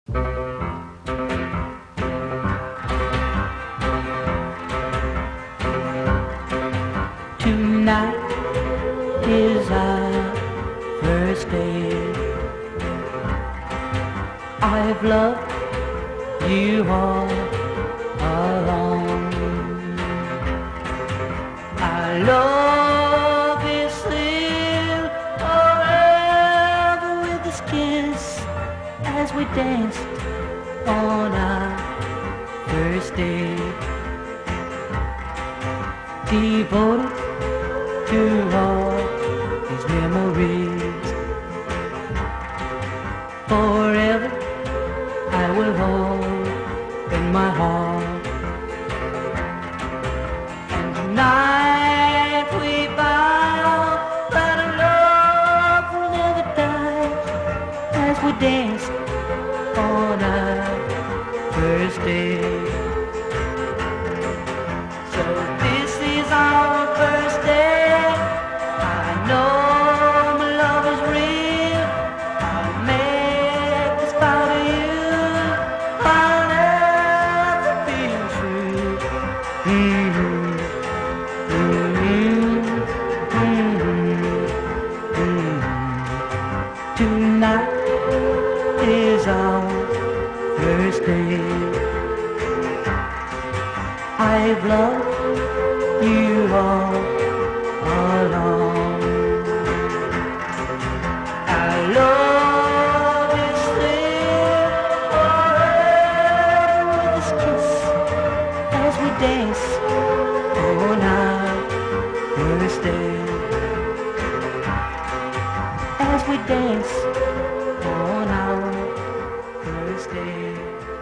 Tonight is our first day. I've loved you all along. I love you still forever with this kiss as we danced on our first day. Devoted to all these memories, forever I will hold in my heart. And tonight we vow that our love will never die as we danced on our first day. So this is our first day. I know my love is real. I'll make this vow to you. I'll never feel true. Tonight is our first day. I've loved you all along. I love you still forever with this kiss as we dance on our first day. As we dance on our first day.